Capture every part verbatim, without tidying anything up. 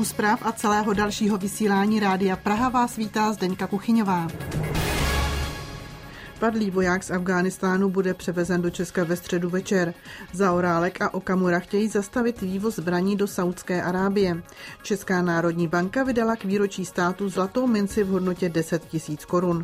zpráv a celého dalšího vysílání Rádia Praha vás vítá Zdeňka Kuchyňová. Padlý voják z Afghánistánu bude převezen do Česka ve středu večer. Zaorálek a Okamura chtějí zastavit vývoz zbraní do Saúdské Arábie. Česká národní banka vydala k výročí státu zlatou minci v hodnotě deset tisíc korun.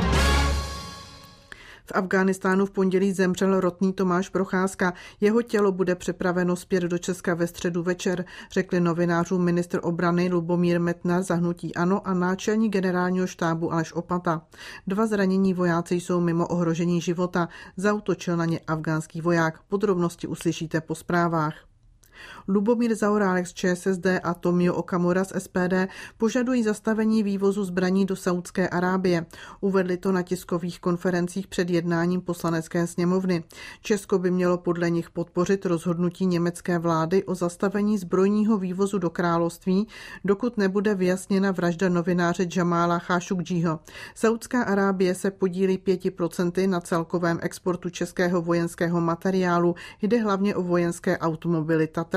V Afghánistánu v pondělí zemřel rotný Tomáš Procházka. Jeho tělo bude přepraveno zpět do Česka ve středu večer, řekli novinářům ministr obrany Lubomír Metnar za hnutí ANO a náčelník generálního štábu Aleš Opata. Dva zranění vojáci jsou mimo ohrožení života. Zaútočil na ně afgánský voják. Podrobnosti uslyšíte po zprávách. Lubomír Zaorálek z ČSSD a Tomio Okamura z S P D požadují zastavení vývozu zbraní do Saúdské Arábie. Uvedli to na tiskových konferencích před jednáním Poslanecké sněmovny. Česko by mělo podle nich podpořit rozhodnutí německé vlády o zastavení zbrojního vývozu do království, dokud nebude vyjasněna vražda novináře Džamála Chášukdžího. Saúdská Arábie se podílí pěti procenty na celkovém exportu českého vojenského materiálu. Jde hlavně o vojenské automobily Tatra.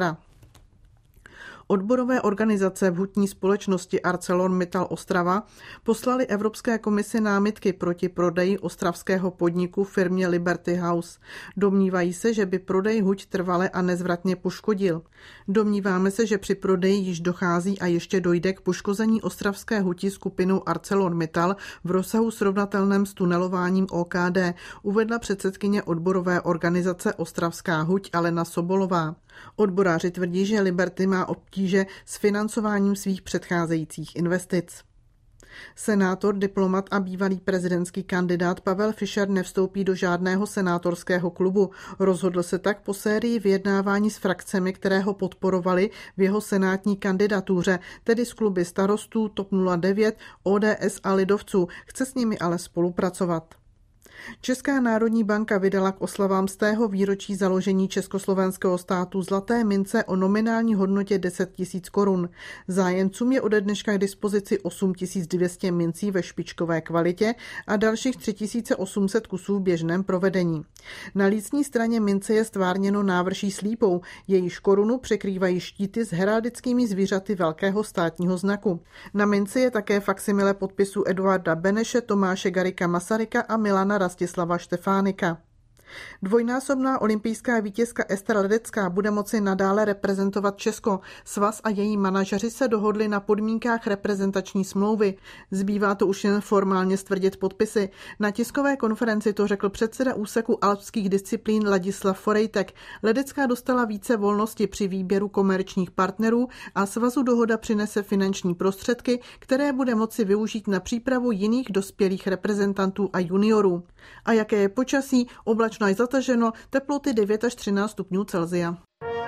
Odborové organizace v hutní společnosti ArcelorMittal Ostrava poslali Evropské komisi námitky proti prodeji ostravského podniku firmě Liberty House. Domnívají se, že by prodej huť trvale a nezvratně poškodil. Domníváme se, že při prodeji již dochází a ještě dojde k poškození ostravské huti skupinou ArcelorMittal v rozsahu srovnatelném s tunelováním O K D, uvedla předsedkyně odborové organizace Ostravská huť Alena Sobolová. Odboráři tvrdí, že Liberty má obtíže s financováním svých předcházejících investic. Senátor, diplomat a bývalý prezidentský kandidát Pavel Fischer nevstoupí do žádného senátorského klubu. Rozhodl se tak po sérii vyjednávání s frakcemi, které ho podporovali v jeho senátní kandidatuře, tedy s kluby Starostů, TOP nula devět, O D S a Lidovců. Chce s nimi ale spolupracovat. Česká národní banka vydala k oslavám stého výročí založení československého státu zlaté mince o nominální hodnotě deset tisíc korun. Zájemcům je ode dneška k dispozici osm tisíc dvě stě mincí ve špičkové kvalitě a dalších tři tisíce osm set kusů v běžném provedení. Na lícní straně mince je stvárněno návrší slípou, jejíž korunu překrývají štíty s heraldickými zvířaty velkého státního znaku. Na minci je také faksimile podpisu Eduarda Beneše, Tomáše Garrigua Masaryka a Milana Rastislava Štefánika. Dvojnásobná olympijská vítězka Ester Ledecká bude moci nadále reprezentovat Česko. Svaz a její manažeři se dohodli na podmínkách reprezentační smlouvy. Zbývá to už jen formálně stvrdit podpisy. Na tiskové konferenci to řekl předseda úseku alpských disciplín Ladislav Forejtek. Ledecká dostala více volnosti při výběru komerčních partnerů a svazu dohoda přinese finanční prostředky, které bude moci využít na přípravu jiných dospělých reprezentantů a juniorů. A jaké je počasí? Oblačno je zataženo, teploty devět až třináct stupňů Celsia.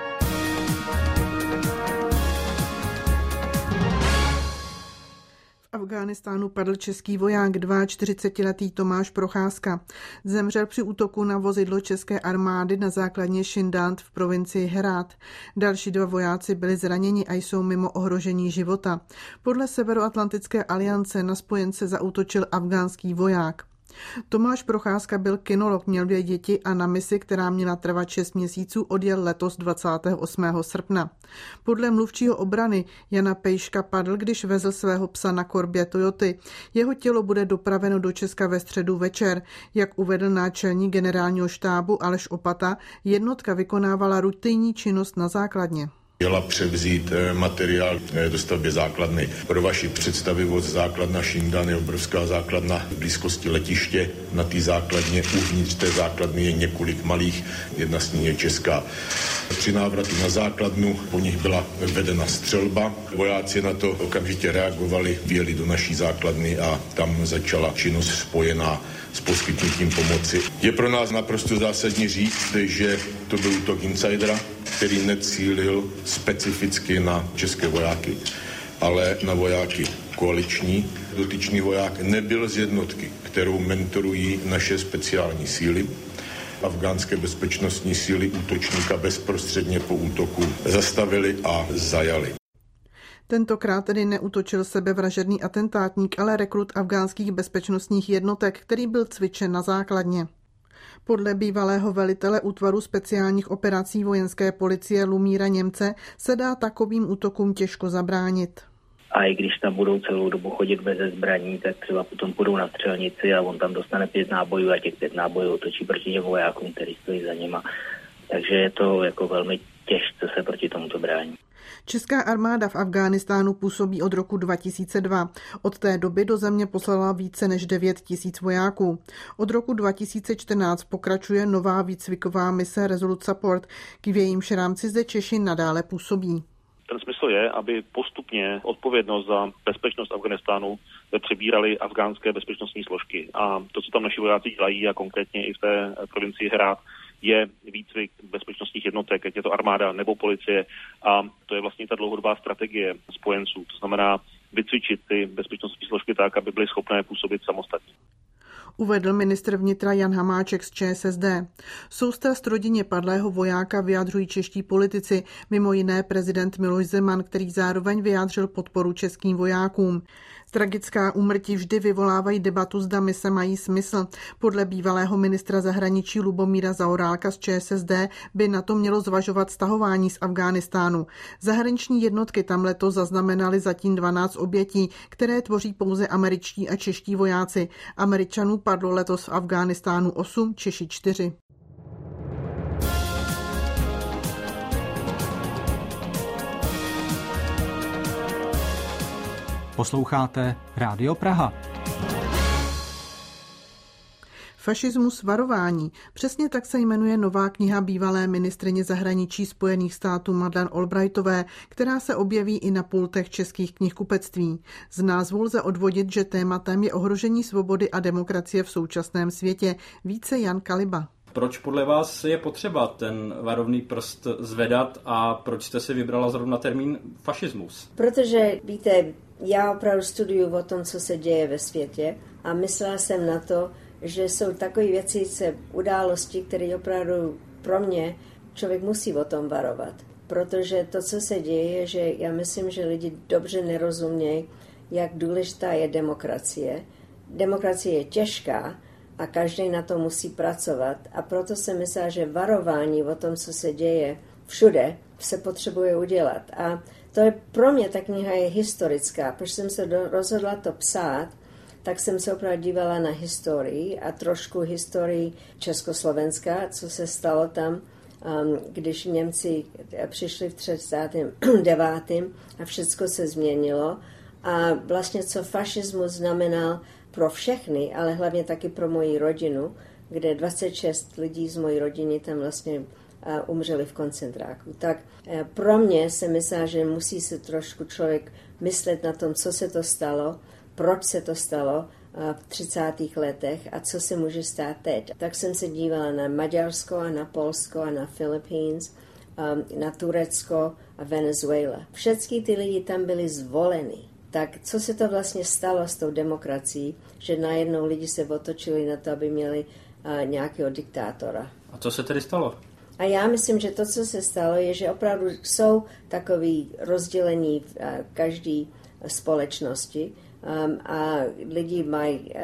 V Afghánistánu padl český voják čtyřicetiletý Tomáš Procházka. Zemřel při útoku na vozidlo české armády na základně Šindand v provincii Herát. Další dva vojáci byli zraněni a jsou mimo ohrožení života. Podle Severoatlantické aliance na spojence zaútočil afghánský voják. Tomáš Procházka byl kinolog, měl dvě děti a na misi, která měla trvat šest měsíců, odjel letos dvacátého osmého srpna. Podle mluvčího obrany Jana Pejška padl, když vezl svého psa na korbě Toyoty. Jeho tělo bude dopraveno do Česka ve středu večer. Jak uvedl náčelník generálního štábu Aleš Opata, jednotka vykonávala rutinní činnost na základně. Měla převzít materiál do stavby základny. Pro vaši představivost, základna Šindan je obrovská základna v blízkosti letiště. Na té základně uvnitř té základny je několik malých, jedna z nich je česká. Při návratu na základnu po nich byla vedena střelba. Vojáci na to okamžitě reagovali, vjeli do naší základny a tam začala činnost spojená s poskytnutím pomoci. Je pro nás naprosto zásadní říct, že to byl útok insidera, který necílil specificky na české vojáky, ale na vojáky koaliční. Dotyčný voják nebyl z jednotky, kterou mentorují naše speciální síly. Afgánské bezpečnostní síly útočníka bezprostředně po útoku zastavili a zajali. Tentokrát tedy neútočil sebevražedný atentátník, ale rekrut afgánských bezpečnostních jednotek, který byl cvičen na základně. Podle bývalého velitele útvaru speciálních operací vojenské policie Lumíra Němce se dá takovým útokům těžko zabránit. A i když tam budou celou dobu chodit beze zbraní, tak třeba potom půjdou na střelnici a on tam dostane pět nábojů a těch pět nábojů otočí proti těm vojákům, který stojí za nima. Takže je to jako velmi těžce se proti tomuto brání. Česká armáda v Afghánistánu působí od roku dva tisíce dva. Od té doby do země poslala více než devět tisíc vojáků. Od roku dva tisíce čtrnáct pokračuje nová výcviková mise Resolute Support, k v jejímž rámci zde Češi nadále působí. Ten smysl je, aby postupně odpovědnost za bezpečnost Afghánistánu přebíraly afgánské bezpečnostní složky. A to, co tam naši vojáci dělají, a konkrétně i v té provincii Herát, je výcvik bezpečnostních jednotek, ať je to armáda nebo policie. A to je vlastně ta dlouhodobá strategie spojenců. To znamená vycvičit ty bezpečnostní složky tak, aby byly schopné působit samostatně. Uvedl ministr vnitra Jan Hamáček z ČSSD. Soustrast rodině padlého vojáka vyjadřují čeští politici, mimo jiné prezident Miloš Zeman, který zároveň vyjádřil podporu českým vojákům. Tragická úmrtí vždy vyvolávají debatu, zda mise mají smysl. Podle bývalého ministra zahraničí Lubomíra Zaorálka z ČSSD by na to mělo zvažovat stahování z Afghánistánu. Zahraniční jednotky tam letos zaznamenaly zatím dvanáct obětí, které tvoří pouze američtí a čeští vojáci. Američanů padlo letos v Afghánistánu osm, Češi čtyři. Posloucháte Rádio Praha. Fašismus varování. Přesně tak se jmenuje nová kniha bývalé ministryně zahraničí Spojených států Madeleine Albrightové, která se objeví i na pultech českých knihkupectví. Z názvu lze odvodit, že tématem je ohrožení svobody a demokracie v současném světě. Více Jan Kaliba. Proč podle vás je potřeba ten varovný prst zvedat a proč jste si vybrala zrovna termín fašismus? Protože, víte, já opravdu studuju o tom, co se děje ve světě a myslela jsem na to, že jsou takové věci, se události, které opravdu pro mě člověk musí o tom varovat. Protože to, co se děje, je, že já myslím, že lidi dobře nerozumějí, jak důležitá je demokracie. Demokracie je těžká a každý na to musí pracovat. A proto jsem myslela, že varování o tom, co se děje všude, se potřebuje udělat. A to je pro mě, ta kniha je historická. Protože jsem se do, rozhodla to psát, tak jsem se opravdu dívala na historii a trošku historii Československa, co se stalo tam, um, když Němci přišli v třicátém devátém a všechno se změnilo. A vlastně co fašismus znamenal pro všechny, ale hlavně taky pro moji rodinu, kde dvacet šest lidí z mojí rodiny tam vlastně umřeli v koncentráku. Tak pro mě se myslela, že musí se trošku člověk myslet na tom, co se to stalo, proč se to stalo v třicátých letech a co se může stát teď. Tak jsem se dívala na Maďarsko a na Polsko a na Philippines, na Turecko a Venezuela. Všechny ty lidi tam byli zvoleni. Tak co se to vlastně stalo s tou demokracií, že najednou lidi se otočili na to, aby měli nějakého diktátora. A co se tedy stalo? A já myslím, že to, co se stalo, je, že opravdu jsou takový rozdělení v každé společnosti um, a lidi mají uh,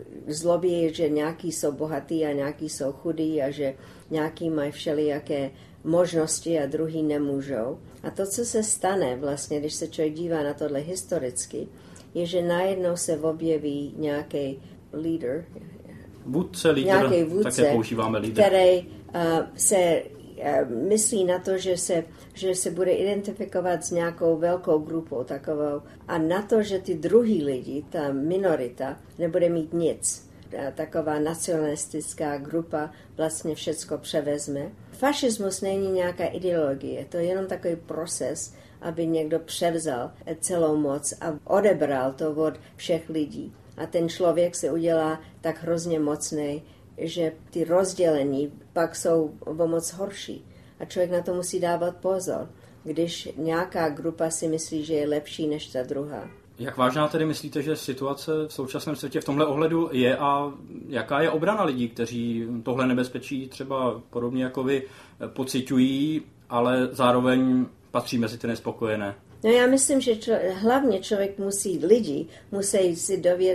zlobí, že nějaký jsou bohatí a nějaký jsou chudí a že nějaký mají všelijaké možnosti a druhý nemůžou. A to, co se stane vlastně, když se člověk dívá na tohle historicky, je, že najednou se objeví nějaký lídr, Vůdce, lídr, nějaký vůdce, také používáme lídr, který uh, se uh, myslí na to, že se, že se bude identifikovat s nějakou velkou grupou takovou a na to, že ty druhý lidi, ta minorita, nebude mít nic. Taková nacionalistická grupa vlastně všecko převezme. Fašismus není nějaká ideologie, to je jenom takový proces, aby někdo převzal celou moc a odebral to od všech lidí. A ten člověk se udělá tak hrozně mocný, že ty rozdělení pak jsou o moc horší. A člověk na to musí dávat pozor, když nějaká grupa si myslí, že je lepší než ta druhá. Jak vážná tedy myslíte, že situace v současném světě v tomhle ohledu je a jaká je obrana lidí, kteří tohle nebezpečí třeba podobně jako vy pociťují, ale zároveň patří mezi ty nespokojené? No já myslím, že člo, hlavně člověk musí, lidi musí si dovědět,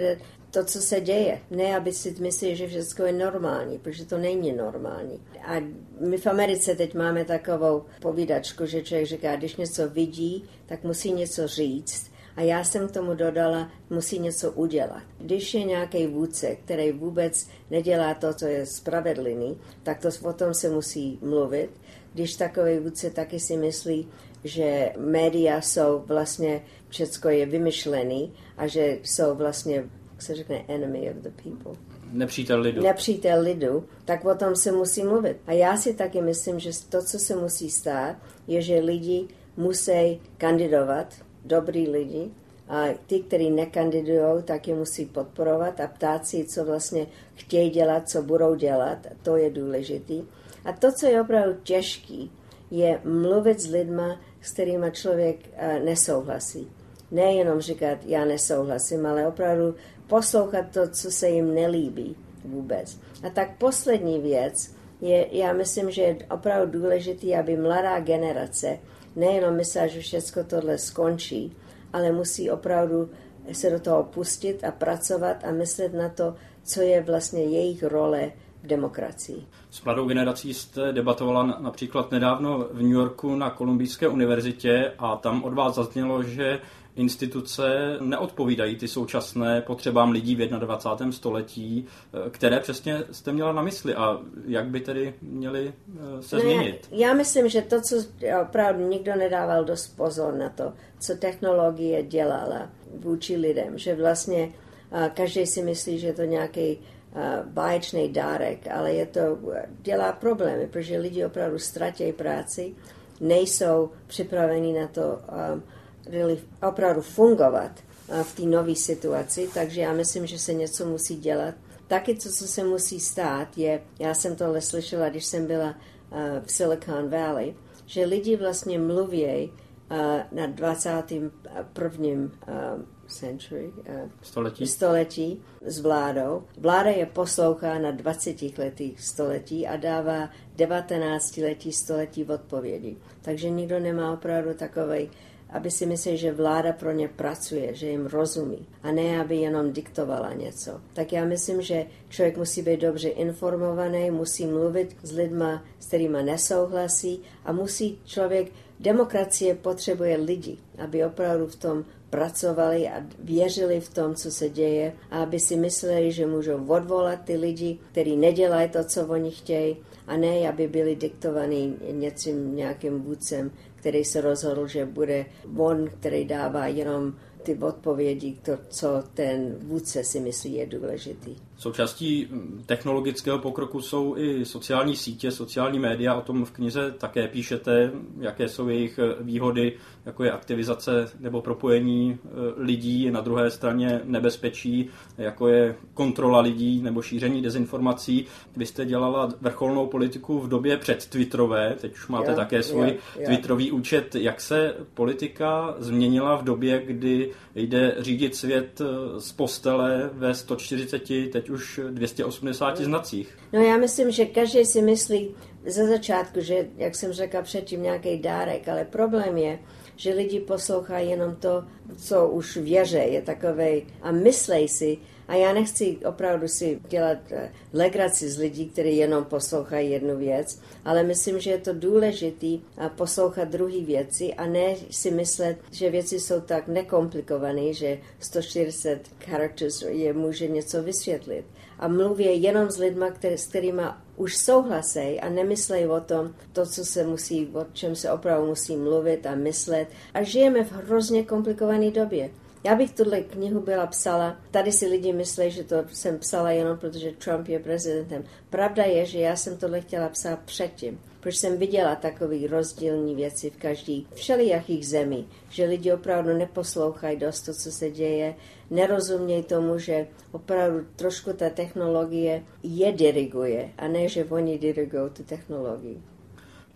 to, co se děje. Ne, aby si mysleli, že všechno je normální, protože to není normální. A my v Americe teď máme takovou povídačku, že člověk říká, když něco vidí, tak musí něco říct. A já jsem k tomu dodala, musí něco udělat. Když je nějaký vůdce, který vůbec nedělá to, co je spravedlivý, tak to o tom se musí mluvit. Když takový vůdce taky si myslí, že média jsou vlastně, všecko je vymyšlený a že jsou vlastně, jak se řekne, enemy of the people. Nepřítel lidu. Nepřítel lidu, tak o tom se musí mluvit. A já si taky myslím, že to, co se musí stát, je, že lidi musí kandidovat, dobrý lidi, a ty, kteří nekandidují, tak je musí podporovat a ptát si, co vlastně chtějí dělat, co budou dělat. To je důležitý. A to, co je opravdu těžký, je mluvit s lidma, s kterými člověk uh, nesouhlasí. Nejenom říkat, já nesouhlasím, ale opravdu poslouchat to, co se jim nelíbí vůbec. A tak poslední věc je, já myslím, že je opravdu důležitý, aby mladá generace nejenom myslela, že všechno tohle skončí, ale musí opravdu se do toho pustit a pracovat a myslet na to, co je vlastně jejich role v demokracii. S mladou generací jste debatovala například nedávno v New Yorku na Kolumbijské univerzitě a tam od vás zaznělo, že instituce neodpovídají ty současné potřebám lidí v dvacátém prvním století, které přesně jste měla na mysli a jak by tedy měly se ne, změnit? Já myslím, že to, co opravdu nikdo nedával dost pozor na to, co technologie dělala vůči lidem, že vlastně každý si myslí, že je to nějaký báječný dárek, ale je to, dělá problémy, protože lidi opravdu ztratí práci, nejsou připraveni na to um, really opravdu fungovat uh, v té nové situaci, takže já myslím, že se něco musí dělat. Taky to, co se musí stát, je, já jsem tohle slyšela, když jsem byla uh, v Silicon Valley, že lidi vlastně mluví uh, na dvacátém prvním Uh, century, uh, století. století s vládou. Vláda je poslouchá na dvacetiletých století a dává devatenáctiletí století v odpovědi. Takže nikdo nemá opravdu takovej, aby si myslel, že vláda pro ně pracuje, že jim rozumí a ne, aby jenom diktovala něco. Tak já myslím, že člověk musí být dobře informovaný, musí mluvit s lidma, s kterýma nesouhlasí a musí člověk, demokracie potřebuje lidi, aby opravdu v tom pracovali a věřili v tom, co se děje a aby si mysleli, že můžou odvolat ty lidi, kteří nedělají to, co oni chtějí a ne, aby byli diktovaní něčím, nějakým vůdcem, který se rozhodl, že bude on, který dává jenom ty odpovědi, to, co ten vůdce si myslí je důležitý. Součástí technologického pokroku jsou i sociální sítě, sociální média, o tom v knize také píšete, jaké jsou jejich výhody, jako je aktivizace nebo propojení lidí, na druhé straně nebezpečí, jako je kontrola lidí nebo šíření dezinformací. Vy jste dělala vrcholnou politiku v době před Twitterové, teď už máte jo, také svůj jo, jo. Twitterový účet. Jak se politika změnila v době, kdy jde řídit svět z postele ve sto čtyřiceti, teď už dvě stě osmdesáti znacích? No já myslím, že každý si myslí ze začátku, že, jak jsem řekla předtím, nějaký dárek, ale problém je, že lidi poslouchají jenom to, co už věří, je takovej a myslej si, a já nechci opravdu si dělat legraci z lidí, kteří jenom poslouchají jednu věc, ale myslím, že je to důležitý poslouchat druhé věci a ne si myslet, že věci jsou tak nekomplikované, že sto čtyřicet characters je může něco vysvětlit. A mluví jenom s lidma, který, s kterými už souhlasí a nemyslejí o tom, to, co se musí, o čem se opravdu musí mluvit a myslet. A žijeme v hrozně komplikované době. Já bych tuhle knihu byla psala, tady si lidi myslí, že to jsem psala jenom protože Trump je prezidentem. Pravda je, že já jsem tohle chtěla psát předtím, protože jsem viděla takový rozdílní věci v každý všelijakých zemí, že lidi opravdu neposlouchají dost to, co se děje, nerozumějí tomu, že opravdu trošku ta technologie je diriguje a ne, že oni dirigují tu technologii.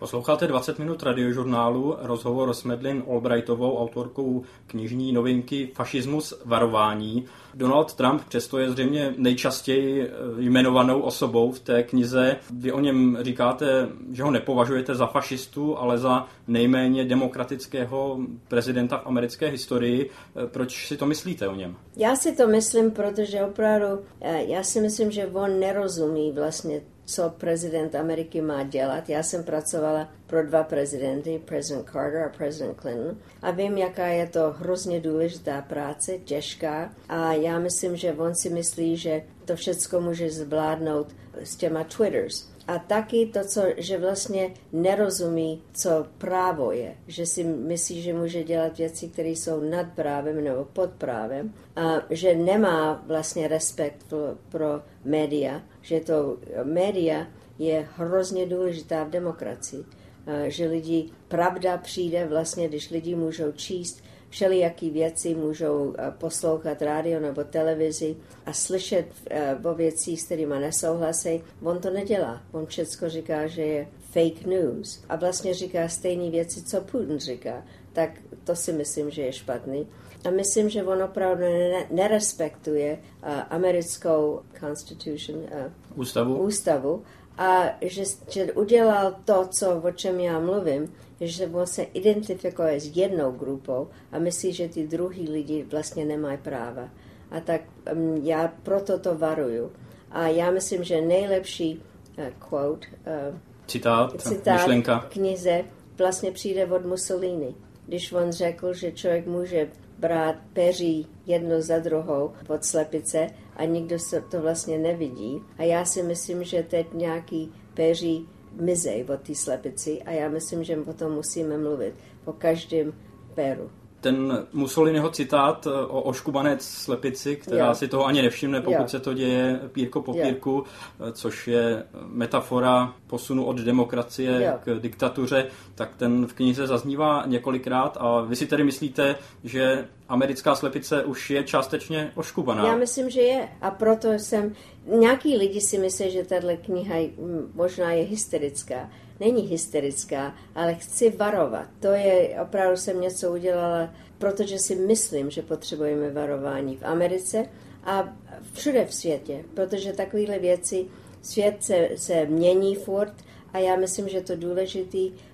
Posloucháte dvacet minut radiožurnálu, rozhovor s Madeleine Albrightovou, autorkou knižní novinky Fašismus varování. Donald Trump přesto je zřejmě nejčastěji jmenovanou osobou v té knize. Vy o něm říkáte, že ho nepovažujete za fašistu, ale za nejméně demokratického prezidenta v americké historii. Proč si to myslíte o něm? Já si to myslím, protože opravdu, já si myslím, že on nerozumí vlastně, co prezident Ameriky má dělat. Já jsem pracovala pro dva prezidenty, prezident Carter a prezident Clinton, a vím, jaká je to hrozně důležitá práce, těžká, a já myslím, že on si myslí, že to všecko může zvládnout s těma Twitters. A taky to, co, že vlastně nerozumí, co právo je. Že si myslí, že může dělat věci, které jsou nad právem nebo pod právem. A že nemá vlastně respekt pro, pro média. Že to média je hrozně důležitá v demokracii. A že lidi, pravda přijde vlastně, když lidi můžou číst všelijaký věci, můžou poslouchat rádio nebo televizi a slyšet o věcích, s kterými nesouhlasí. On to nedělá. On všecko říká, že je fake news. A vlastně říká stejné věci, co Putin říká. Tak to si myslím, že je špatný. A myslím, že on opravdu nerespektuje americkou constitution, ústavu. ústavu a že, že udělal to, co, o čem já mluvím, že on se identifikuje s jednou grupou a myslí, že ty druhý lidi vlastně nemají práva. A tak um, já proto to varuju. A já myslím, že nejlepší uh, quote, uh, citát, citát myšlenka v knize vlastně přijde od Mussolini. Když on řekl, že člověk může brát peří jedno za druhou od slepice a nikdo se to vlastně nevidí. A já si myslím, že teď nějaký peří mizej od té slepici a já myslím, že o tom musíme mluvit po každém péru. Ten Mussoliniho citát o oškubané slepici, která jo. si toho ani nevšimne, pokud jo. se to děje pírko po pírku, jo. což je metafora posunu od demokracie jo. k diktatuře, tak ten v knize zaznívá několikrát a vy si tedy myslíte, že americká slepice už je částečně oškubaná? Já myslím, že je a proto jsem... Nějaký lidi si myslí, že tato kniha možná je hysterická. Není hysterická, ale chci varovat. To je, opravdu jsem něco udělala, protože si myslím, že potřebujeme varování v Americe a všude v světě, protože takovéhle věci, svět se, se mění furt a já myslím, že to je důležitý uh,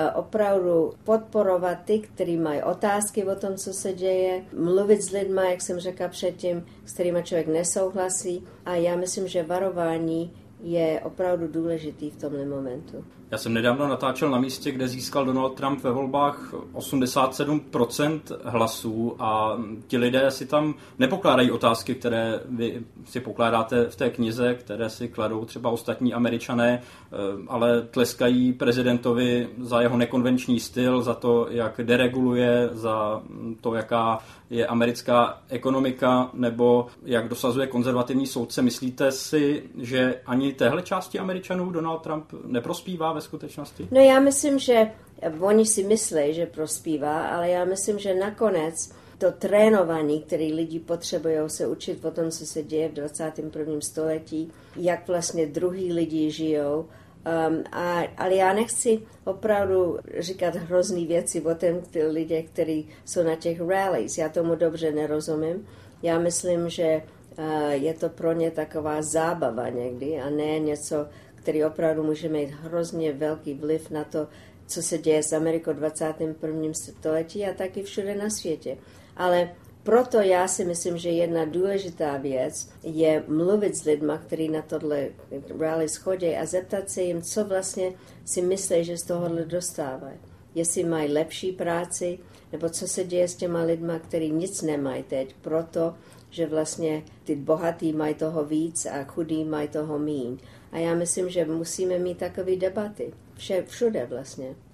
opravdu podporovat ty, kteří mají otázky o tom, co se děje, mluvit s lidmi, jak jsem řekla předtím, s kterými člověk nesouhlasí a já myslím, že varování je opravdu důležitý v tomhle momentu. Já jsem nedávno natáčel na místě, kde získal Donald Trump ve volbách osmdesát sedm procent hlasů a ti lidé si tam nepokládají otázky, které vy si pokládáte v té knize, které si kladou třeba ostatní Američané, ale tleskají prezidentovi za jeho nekonvenční styl, za to, jak dereguluje, za to, jaká je americká ekonomika, nebo jak dosazuje konzervativní soudce. Myslíte si, že ani téhle části Američanů Donald Trump neprospívá ve skutečnosti? No já myslím, že oni si myslí, že prospívá, ale já myslím, že nakonec to trénování, které lidi potřebují se učit o tom, co se děje v dvacátém prvním století, jak vlastně druhý lidi žijou, Um, a, ale já nechci opravdu říkat hrozný věci o tom lidé, kteří jsou na těch rallies. Já tomu dobře nerozumím. Já myslím, že uh, je to pro ně taková zábava někdy a ne něco, který opravdu může mít hrozně velký vliv na to, co se děje s Amerikou v dvacátém prvním století a taky všude na světě. Ale proto já si myslím, že jedna důležitá věc je mluvit s lidma, kteří na tohle rally schodí a zeptat se jim, co vlastně si myslí, že z tohohle dostávají. Jestli mají lepší práci, nebo co se děje s těma lidma, kteří nic nemají teď, proto, že vlastně ty bohatí mají toho víc a chudí mají toho míň. A já myslím, že musíme mít takové debaty. Vše, všude vlastně.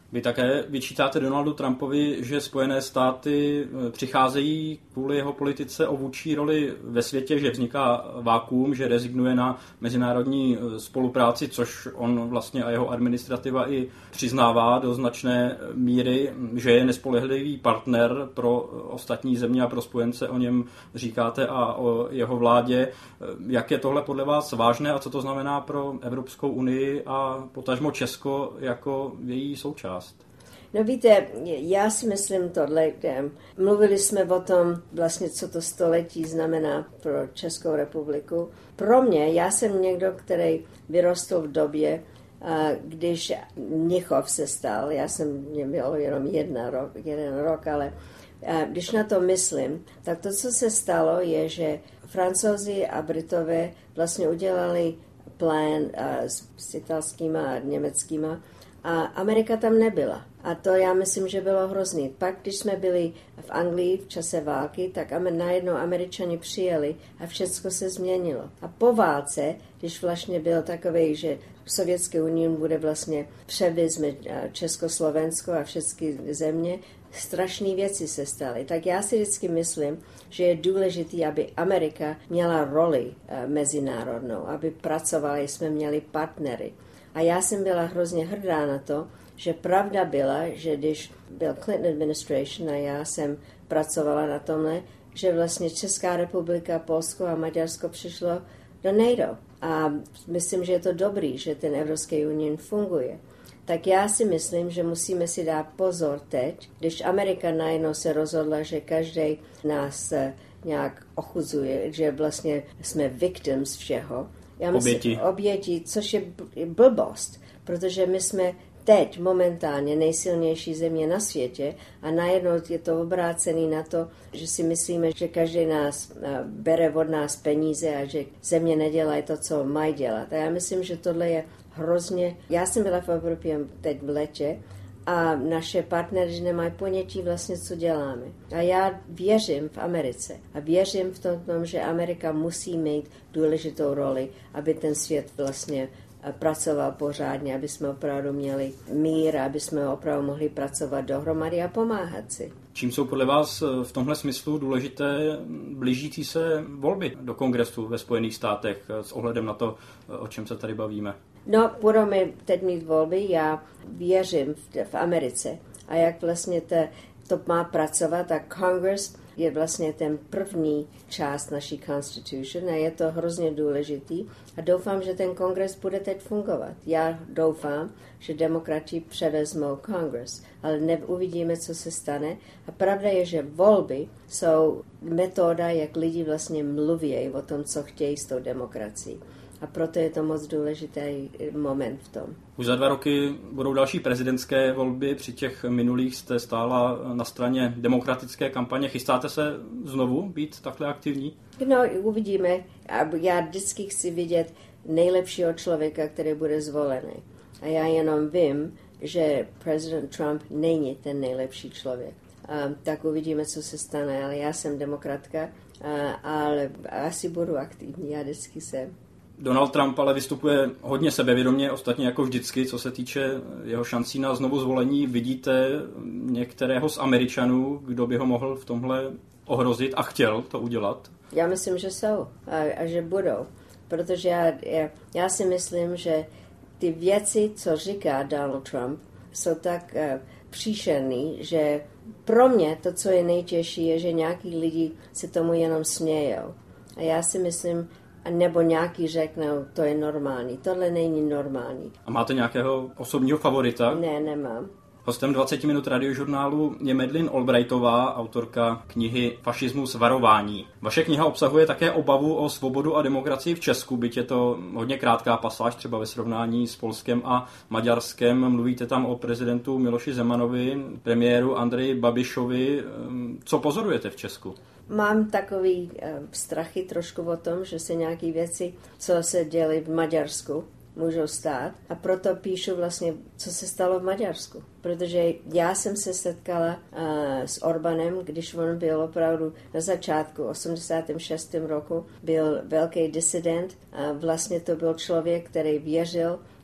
Vy také vyčítáte Donaldu Trumpovi, že Spojené státy přicházejí kvůli jeho politice o vůdčí roli ve světě, že vzniká vákuum, že rezignuje na mezinárodní spolupráci, což on vlastně a jeho administrativa i přiznává do značné míry, že je nespolehlivý partner pro ostatní země a pro spojence, o něm říkáte, a o jeho vládě. Jak je tohle podle vás vážné a co to znamená pro Evropskou unii a potažmo Česko jako její součást? No víte, já si myslím tohle, mluvili jsme o tom vlastně, co to století znamená pro Českou republiku. Pro mě, já jsem někdo, který vyrostl v době, když Mnichov se stal, já jsem měl jenom jedna rok, jeden rok, ale když na to myslím, tak to, co se stalo, je, že Francouzi a Britové vlastně udělali plán s, s italskýma a německýma, a Amerika tam nebyla. A to já myslím, že bylo hrozný. Pak, když jsme byli v Anglii v čase války, tak najednou Američani přijeli a všechno se změnilo. A po válce, když vlastně byl takový, že Sovětské unie bude vlastně převezme Československo a všechny země, strašné věci se staly. Tak já si vždycky myslím, že je důležité, aby Amerika měla roli mezinárodnou, aby pracovali, jsme měli partnery. A já jsem byla hrozně hrdá na to, že pravda byla, že když byl Clinton administration a já jsem pracovala na tomhle, že vlastně Česká republika, Polsko a Maďarsko přišlo do NATO. A myslím, že je to dobrý, že ten Evropský union funguje. Tak já si myslím, že musíme si dát pozor teď, když Amerika najednou se rozhodla, že každý nás nějak ochuzuje, že vlastně jsme victims všeho. Já myslím, oběti. oběti, což je blbost, protože my jsme teď momentálně nejsilnější země na světě a najednou je to obrácený na to, že si myslíme, že každý nás bere od nás peníze a že země nedělají to, co mají dělat. A já myslím, že tohle je hrozně... Já jsem byla v Evropě teď v letě a naše partneři nemají ponětí vlastně, co děláme. A já věřím v Americe a věřím v tom, že Amerika musí mít důležitou roli, aby ten svět vlastně pracoval pořádně, aby jsme opravdu měli mír, aby jsme opravdu mohli pracovat dohromady a pomáhat si. Čím jsou podle vás v tomhle smyslu důležité blížící se volby do kongresu ve Spojených státech s ohledem na to, o čem se tady bavíme? No, budeme teď mít volby, já věřím v, v Americe a jak vlastně to, to má pracovat a Congress je vlastně ten první část naší Constitution a je to hrozně důležitý a doufám, že ten kongres bude teď fungovat. Já doufám, že demokrati převezmou kongres, ale neuvidíme, co se stane. A pravda je, že volby jsou metoda, jak lidi vlastně mluví o tom, co chtějí s tou demokracií. A proto je to moc důležitý moment v tom. Už za dva roky budou další prezidentské volby. Při těch minulých jste stála na straně demokratické kampaně. Chystáte se znovu být takhle aktivní? No, uvidíme. Já vždycky chci vidět nejlepšího člověka, který bude zvolený. A já jenom vím, že prezident Trump není ten nejlepší člověk. Um, tak uvidíme, co se stane. Ale já jsem demokratka, uh, ale asi budu aktivní. Já vždycky jsem. Donald Trump ale vystupuje hodně sebevědomě, ostatně jako vždycky, co se týče jeho šancí na znovu zvolení. Vidíte některého z Američanů, kdo by ho mohl v tomhle ohrozit a chtěl to udělat? Já myslím, že jsou a, a že budou, protože já, já, já si myslím, že ty věci, co říká Donald Trump, jsou tak uh, příšerný, že pro mě to, co je nejtěžší, je, že nějaký lidi se tomu jenom smějou. A já si myslím, nebo nějaký řeknou, to je normální. Tohle není normální. A máte nějakého osobního favorita? Ne, nemám. Hostem dvacet minut radiožurnálu je Madeleine Albrightová, autorka knihy Fašismus varování. Vaše kniha obsahuje také obavu o svobodu a demokracii v Česku, byť je to hodně krátká pasáž, třeba ve srovnání s Polskem a Maďarskem. Mluvíte tam o prezidentu Miloši Zemanovi, premiéru Andreji Babišovi. Co pozorujete v Česku? Mám takový uh, strachy trošku o tom, že se nějaké věci, co se děly v Maďarsku, můžou stát. A proto píšu vlastně, co se stalo v Maďarsku. Protože já jsem se setkala uh, s Orbánem, když on byl opravdu na začátku osmdesátém šestém roku, byl velký disident. A vlastně to byl člověk, který věřil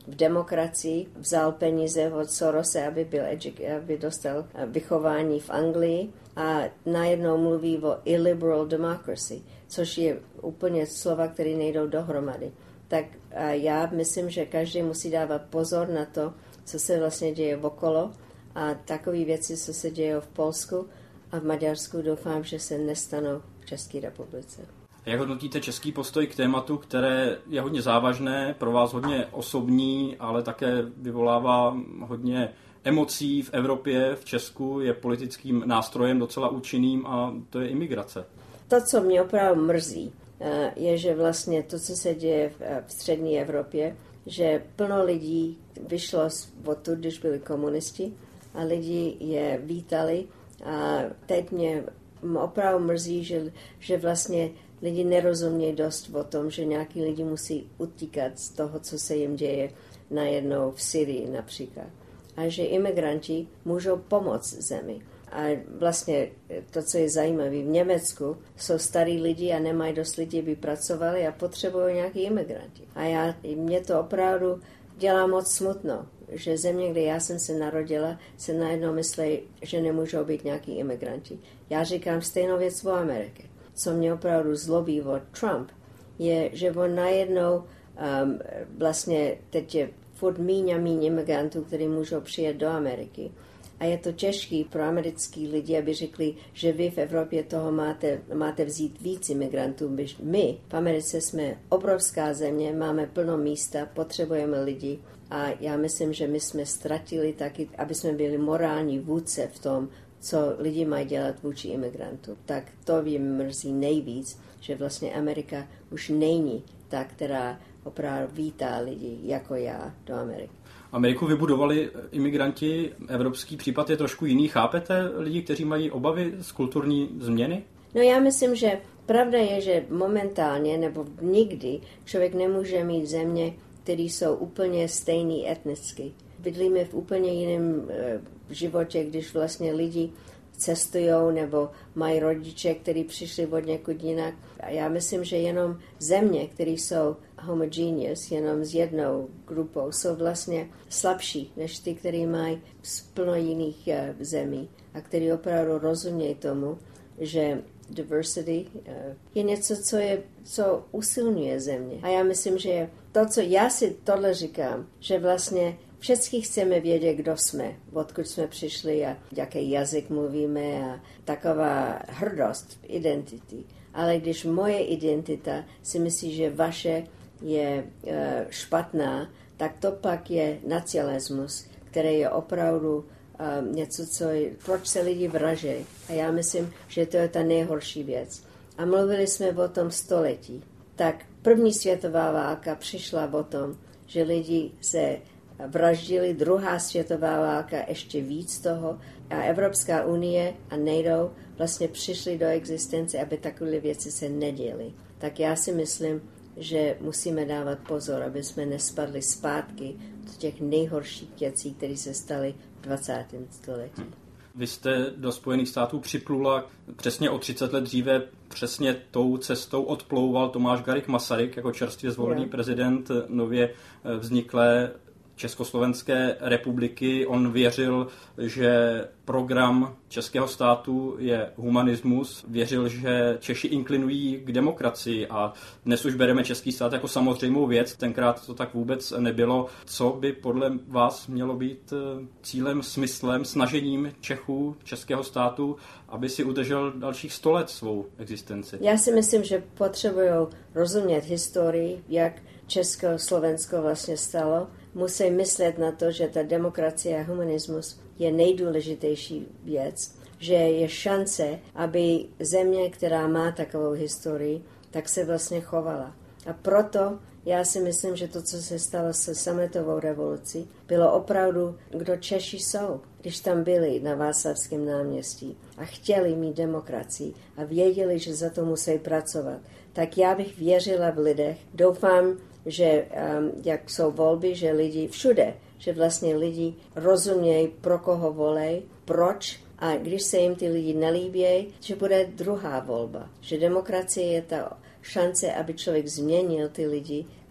v demokracii, vzal peníze od Sorose, aby, byl edu- aby dostal vychování v Anglii a najednou mluví o illiberal democracy, což je úplně slova, které nejdou dohromady. Tak já myslím, že každý musí dávat pozor na to, co se vlastně děje okolo a takové věci, co se děje v Polsku a v Maďarsku, doufám, že se nestanou v České republice. Jak hodnotíte český postoj k tématu, které je hodně závažné, pro vás hodně osobní, ale také vyvolává hodně emocí v Evropě, v Česku, je politickým nástrojem docela účinným a to je imigrace? To, co mě opravdu mrzí, je, že vlastně to, co se děje v střední Evropě, že plno lidí vyšlo odtud, když byli komunisti a lidi je vítali a teď mě opravdu mrzí, že, že vlastně lidi nerozumějí dost o tom, že nějaký lidi musí utíkat z toho, co se jim děje najednou v Syrii například. A že imigranti můžou pomoct zemi. A vlastně to, co je zajímavé, v Německu jsou starý lidi a nemají dost lidí, by pracovali a potřebují nějaký imigranti. A já, mě to opravdu dělá moc smutno, že země, kde já jsem se narodila, se najednou myslí, že nemůžou být nějaký imigranti. Já říkám stejnou věc o Americe. Co mě opravdu zlobí od Trump, je, že on najednou um, vlastně teď je furt míň a míň imigrantů, kteří můžou přijet do Ameriky. A je to těžký pro americký lidi, aby řekli, že vy v Evropě toho máte, máte vzít víc imigrantů. My v Americe jsme obrovská země, máme plno místa, potřebujeme lidi a já myslím, že my jsme ztratili taky, aby jsme byli morální vůdce v tom, co lidi mají dělat vůči imigrantům. Tak to mě mrzí nejvíc, že vlastně Amerika už není ta, která opravdu vítá lidi jako já do Ameriky. Ameriku vybudovali imigranti, evropský případ je trošku jiný. Chápete lidi, kteří mají obavy z kulturní změny? No já myslím, že pravda je, že momentálně nebo nikdy člověk nemůže mít země, které jsou úplně stejný etnicky. Bydlíme v úplně jiném e, životě, když vlastně lidi cestujou nebo mají rodiče, kteří přišli od někud jinak. A já myslím, že jenom země, které jsou homogeneous, jenom s jednou grupou, jsou vlastně slabší než ty, které mají z plno jiných uh, zemí a který opravdu rozumějí tomu, že diversity uh, je něco, co, je, co usilňuje země. A já myslím, že to, co já si tohle říkám, že vlastně všichni chceme vědět, kdo jsme, odkud jsme přišli a jaký jazyk mluvíme a taková hrdost identity. Ale když moje identita si myslí, že vaše je uh, špatná, tak to pak je nacionalismus, který je opravdu um, něco, co je, proč se lidi vražejí. A já myslím, že to je ta nejhorší věc. A mluvili jsme o tom století. Tak první světová válka přišla o tom, že lidi se vraždili, druhá světová válka ještě víc toho a Evropská unie a NATO vlastně přišli do existence, aby takové věci se neděly. Tak já si myslím, že musíme dávat pozor, aby jsme nespadli zpátky do těch nejhorších věcí, které se staly v dvacátém století. Vy jste do Spojených států připlula přesně o třicet let dříve, přesně tou cestou odplouval Tomáš Garrigue Masaryk jako čerstvě zvolený yeah. prezident nově vzniklé Československé republiky. On věřil, že program českého státu je humanismus, věřil, že Češi inklinují k demokracii a dnes už bereme český stát jako samozřejmou věc. Tenkrát to tak vůbec nebylo. Co by podle vás mělo být cílem, smyslem, snažením Čechů, českého státu, aby si udržel dalších sto let svou existenci? Já si myslím, že potřebují rozumět historii, jak Česko-Slovensko vlastně stalo. Musí myslet na to, že ta demokracie a humanismus je nejdůležitější věc, že je šance, aby země, která má takovou historii, tak se vlastně chovala. A proto já si myslím, že to, co se stalo se sametovou revolucí, bylo opravdu, kdo Češi jsou, když tam byli na Václavském náměstí a chtěli mít demokracii a věděli, že za to musí pracovat. Tak já bych věřila v lidech. Doufám, že um, jak jsou volby, že lidi všude, že vlastně lidi rozumějí, pro koho volej, proč a když se jim ty lidi nelíbí, že bude druhá volba. Že demokracie je ta šance, aby člověk změnil ty lidi,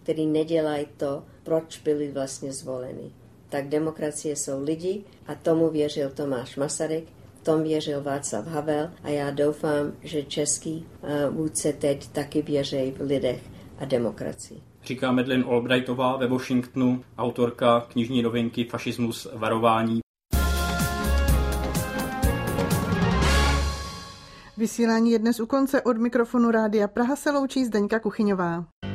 kteří nedělají to, proč byli vlastně zvoleni. Tak demokracie jsou lidi a tomu věřil Tomáš Masaryk, tom věřil Václav Havel a já doufám, že český uh, vůdce teď taky věří v lidech a demokracii. Říká Madeleine Albrightová ve Washingtonu, autorka knižní novinky Fašismus varování. Vysílání je dnes u konce. Od mikrofonu Rádia Praha se loučí Zdeňka Kuchyňová.